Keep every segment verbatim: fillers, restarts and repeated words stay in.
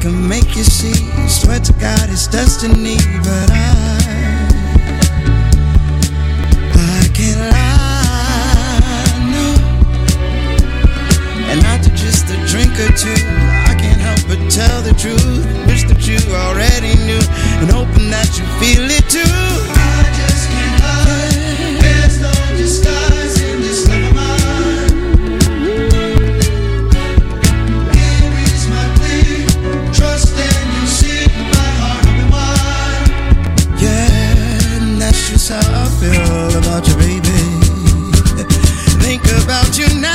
can make you see. Swear to God it's destiny, but I I can't lie, no. And after just a drink or two, I can't help but tell the truth. Wish that you already knew, and hoping that you feel it too. I just can't hide, there's no disguise in this love of mine. Here is my plea, trust and you see my heart open wide. Yeah, and that's just how I feel about you, baby. Think about you now.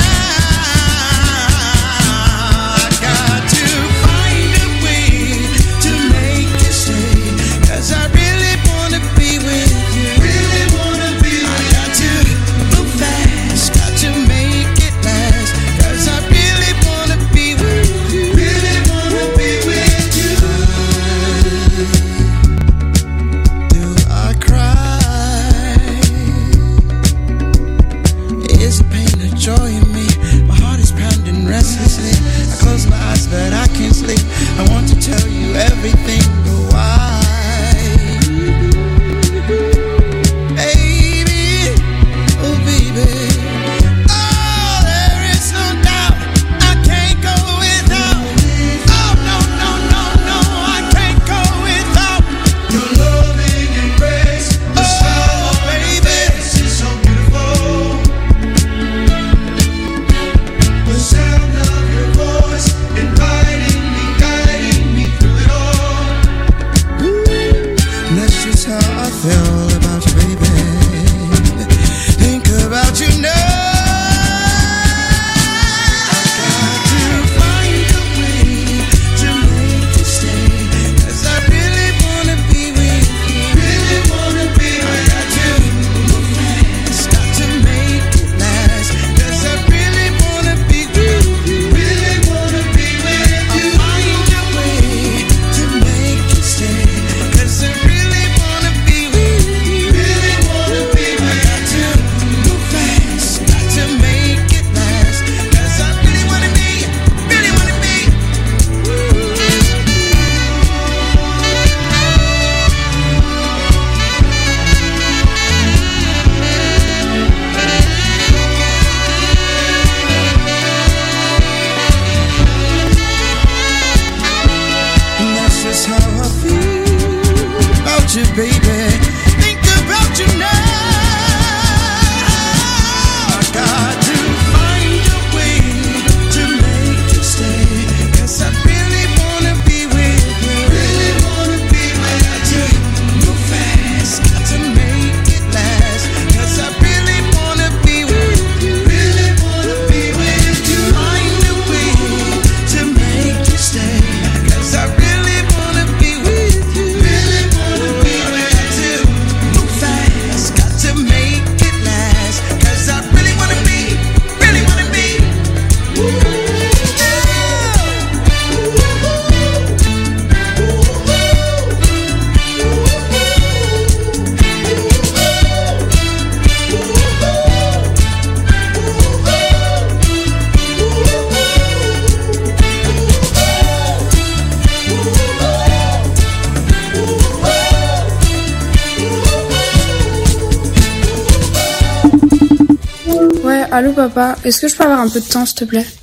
Allô papa, est-ce que je peux avoir un peu de temps s'il te plaît?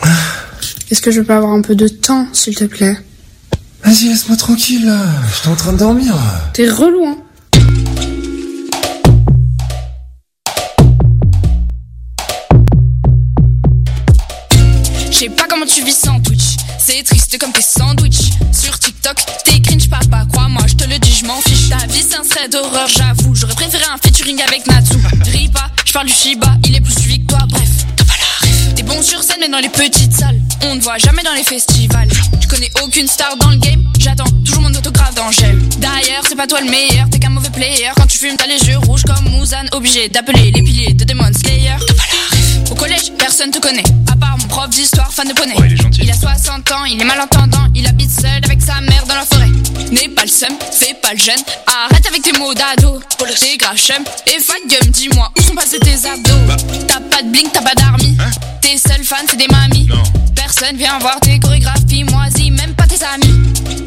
Est-ce que je peux avoir un peu de temps s'il te plaît? Vas-y, laisse-moi tranquille là, j'étais en train de dormir. T'es relou hein. Je sais pas comment tu vis sans Twitch, c'est triste comme tes sandwichs. Sur TikTok, t'es cringe papa, crois-moi, je te le dis, je m'en fiche. Ta vie c'est un thread d'horreur, j'avoue, j'aurais préféré un featuring avec Natsu. Ris pas, je parle du Shiba, il est plus suivi que toi, bref, t'as pas la ref. T'es bon sur scène mais dans les petites salles, on te voit jamais dans les festivals. Je connais aucune star dans le game, j'attends toujours mon autographe d'Angèle. D'ailleurs, c'est pas toi le meilleur, t'es qu'un mauvais player. Quand tu fumes, t'as les yeux rouges comme Muzan, obligé d'appeler les piliers de Demon Slayer. T'as pas la ref. Au collège, personne te connaît, à part mon prof d'histoire, fan de poney. Ouais, il est gentil. Il a soixante ans, il est malentendant, il habite seul avec sa mère dans la forêt. N'aie pas le seum, fais pas le jeune, arrête avec tes mots d'ado. T'es grave chum, et fat gueule, dis-moi, où sont passés tes abdos? Bah. T'as pas de bling, t'as pas d'army, hein? Tes seuls fans, c'est des mamies. Non. Personne vient voir tes chorégraphies, moisies, même pas tes amis.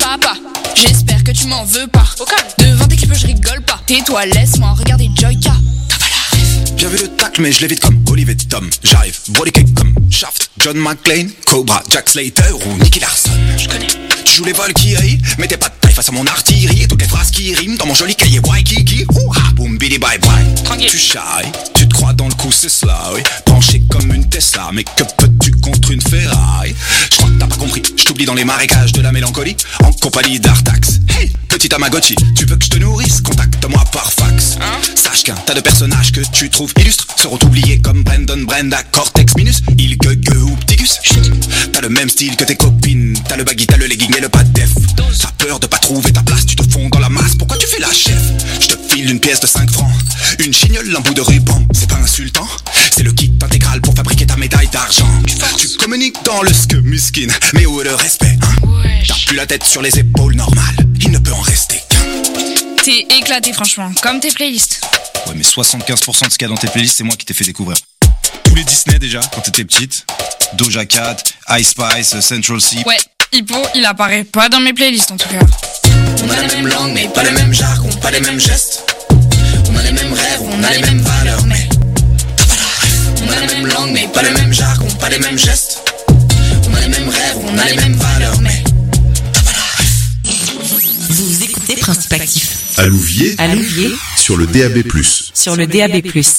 papa. J'espère que tu m'en veux pas. Devant tes clips je rigole pas. Tais-toi, laisse-moi regarder Joyka. T'as pas la rêve. J'avais le tacle mais je l'évite comme Olivier Tom. J'arrive, body cake comme Shaft, John McClane, Cobra, Jack Slater ou Nicky Larson. Je connais. Tu joues les Valkyries, mais t'es pas de taille face à mon artillerie. Et toutes les phrases qui riment dans mon joli cahier Waikiki. Ouha, boum, bidi bye bye. Tranquille. Tu charries, tu te crois dans le coup, c'est cela, oui. Branché comme une Tesla, mais que peux-tu contre une Ferrari? Je crois que t'as pas compris, je t'oublie dans les marécages de la mélancolie, en compagnie d'Artax. Hey, petit Tamagotchi, tu veux que je te nourrisse? Contacte-moi par fax. Hein? Sache qu'un tas de personnages que tu trouves illustres seront oubliés comme Brandon, Brenda, Cortex, Minus, Il, Gue, Gue ou Ptigus. T'as le même style que tes copines, t'as le baggy, t'as le legging et le pas def. T'as peur de pas trouver ta place, tu te fonds dans la masse, pourquoi tu fais la chef? Je te file une pièce de cinq francs, une chignole, un bout de ruban, c'est pas insultant? C'est le kit intégral pour fabriquer ta médaille d'argent. Tu communiques dans le sk muskin, mais où est le respect, hein? Wesh. T'as plus la tête sur les épaules normales, il ne peut en rester qu'un. T'es éclaté franchement, comme tes playlists. Ouais, mais soixante-quinze pour cent de ce qu'il y a dans tes playlists, c'est moi qui t'ai fait découvrir. Tous les Disney déjà, quand t'étais petite. Doja Cat, Ice Spice, Central C. Ouais, Hippo, il apparaît pas dans mes playlists en tout cas. On a la même langue mais pas le même jargon, pas les mêmes gestes. On a les mêmes rêves, on a les mêmes valeurs mais t'as pas la rêve. On a la même langue mais pas le même jargon, pas les mêmes gestes. On a les mêmes rêves, on a les mêmes valeurs mais t'as pas la rêve. Vous écoutez Principe Actif À Louviers, à Louviers sur le D A B plus. sur le D A B plus.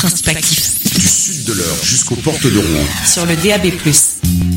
principe actif. Du sud de l'Eure jusqu'aux portes de Rouen. Sur le D A B plus.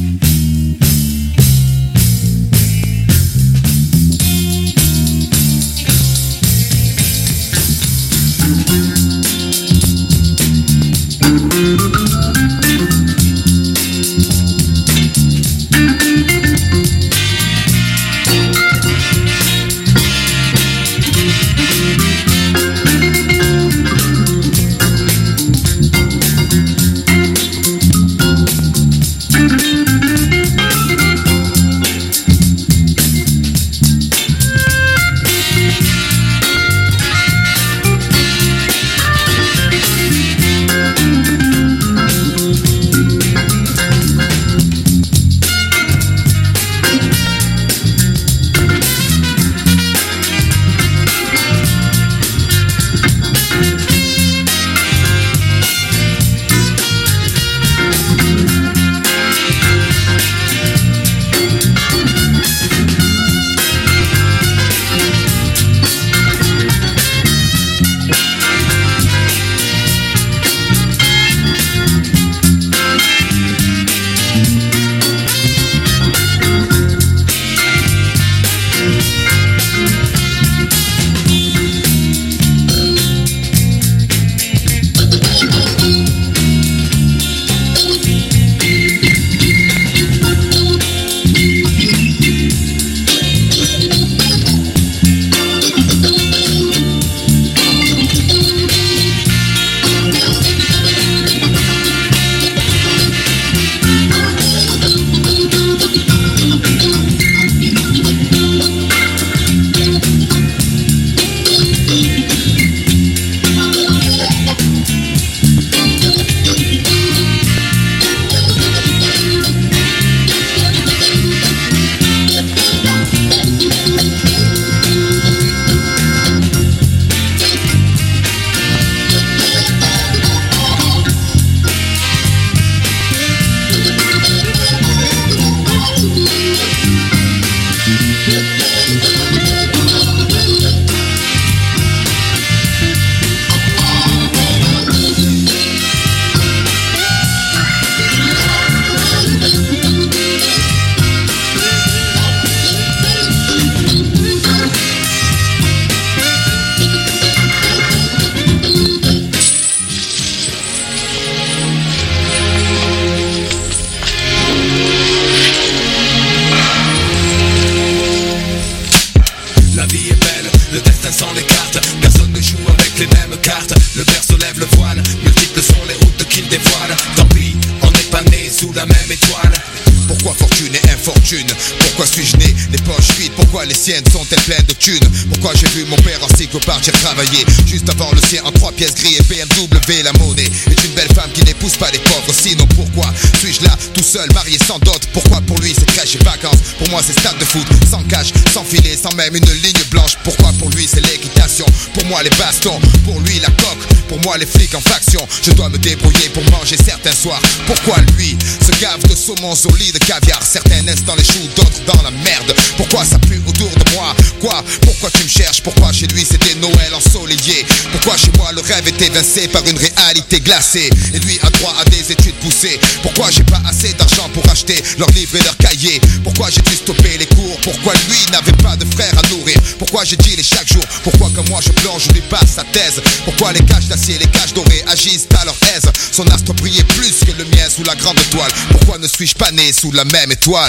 Sont-elles pleines de thunes? Pourquoi j'ai vu mon père en cycle partir travailler juste avant le sien en trois pièces gris et B M W? La monnaie est une belle femme qui n'épouse pas les pauvres. Sinon pourquoi suis-je là tout seul, marié sans dot? Pourquoi pour lui c'est crèche et vacances? Pour moi c'est stade de foot, sans cache, sans filet, sans même une ligne blanche. Pourquoi pour lui c'est l'équitation? Pour moi les bastons, pour lui la coque, pour moi les flics en faction. Je dois me débrouiller pour manger certains soirs. Pourquoi lui se gave de saumon sur lit de caviar? Certains instants les choux, d'autres dans la merde. Pourquoi ça pue autour de moi? Quoi? Pourquoi tu me cherches? Pourquoi chez lui c'était Noël ensoleillé? Pourquoi chez moi le rêve est évincé par une réalité glacée? Et lui a droit à des études poussées. Pourquoi j'ai pas assez d'argent pour acheter leurs livres et leurs cahiers? Pourquoi j'ai dû stopper les cours? Pourquoi lui n'avait pas de frère à nourrir? Pourquoi j'ai dit les chaque jour? Pourquoi comme moi je plonge, je lui passe sa thèse? Pourquoi les caches d'acier, les caches dorées agissent à leur aise? Son astre brillait plus que le mien sous la grande étoile. Pourquoi ne suis-je pas né sous la même étoile?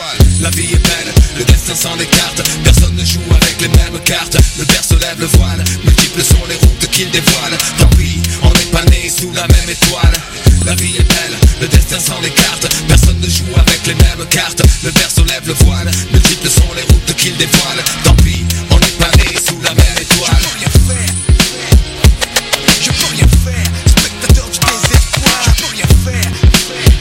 La vie est belle, le destin s'en écarte. Personne ne joue avec les mêmes cartes. Le père se lève le voile, multiples sont les routes qu'il dévoile. Tant pis, on n'est pas né sous la même étoile. La vie est belle, le destin s'en écarte. Personne ne joue avec les mêmes cartes. Le père se lève le voile, multiples sont les routes qu'il dévoile. Tant pis, on n'est pas né sous la même étoile. Je peux rien faire, je peux rien faire. Spectateur du désespoir, je peux rien faire.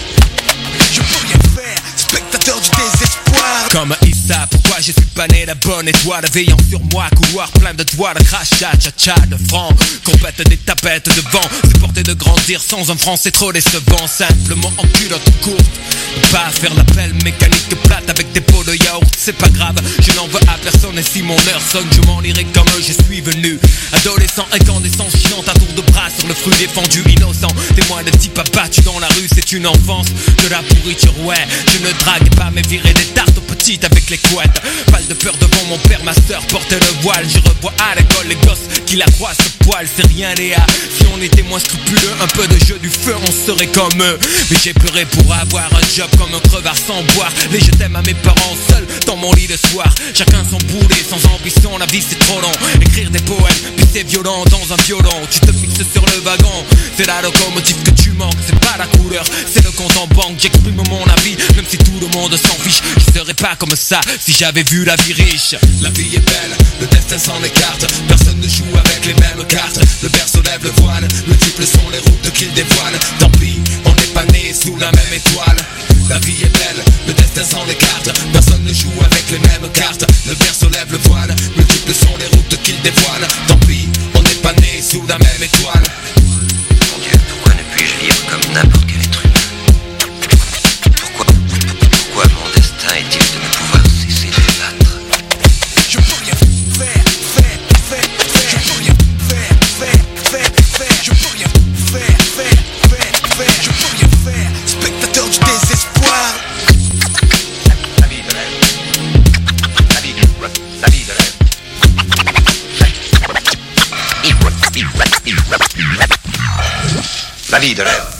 Je peux rien faire, spectateur du désespoir. Comme Issa, pourquoi je suis pas né d'abord? bonne étoile veillant sur moi, couloir plein de doigts, de crachat, cha-cha, de francs, compète des tapettes de vent, supporter de grandir sans un franc c'est trop décevant, simplement en culotte courte, pas faire l'appel mécanique plate avec des pots de yaourt, c'est pas grave, je n'en veux à personne et si mon heure sonne, je m'en irai comme je suis venu, adolescent incandescent, chiant à tour de bras sur le fruit défendu, innocent, témoin de type abattu dans la rue, c'est une enfance, de la pourriture, ouais, je ne drague pas mais virer des tartes aux petites avec les couettes, pas de peur devant mon père, ma soeur portait le voile, je revois à l'école les gosses qui la croient ce poil, c'est rien Léa, si on était moins scrupuleux, un peu de jeu du feu, on serait comme eux, mais j'ai pleuré pour avoir un job comme un crevard sans boire, les je t'aime à mes parents seuls dans mon lit le soir, chacun son boulet, sans ambition, la vie c'est trop long, écrire des poèmes, puis c'est violent dans un violon, tu te fixes sur le wagon, c'est la locomotive que tu manques, c'est pas la couleur, c'est le compte en banque, j'exprime mon avis, même si tout le monde s'en fiche, je serais pas comme ça si j'avais vu la vie riche. La vie est belle, le destin s'en écarte, personne ne joue avec les mêmes cartes, le berceau lève le voile, multiples sont les routes qu'il dévoile, tant pis, on n'est pas né sous la même étoile. La vie est belle, le destin s'en écarte, personne ne joue avec les mêmes cartes, le berceau lève le voile, multiples sont les routes qu'il dévoile, tant pis, on n'est pas né sous la même étoile. Mon Dieu, pourquoi ne puis-je vivre comme n'importe quel être humain? Pourquoi, pourquoi mon destin est-il de ne pouvoir cesser de me battre? Je peux rien faire, faire, faire, faire, je peux rien faire, faire, faire, faire, je peux rien faire, faire, faire, faire, je peux rien faire, spectateur du désespoir. La vie de rêve, la vie, la vie de rêve. La vie de rêve.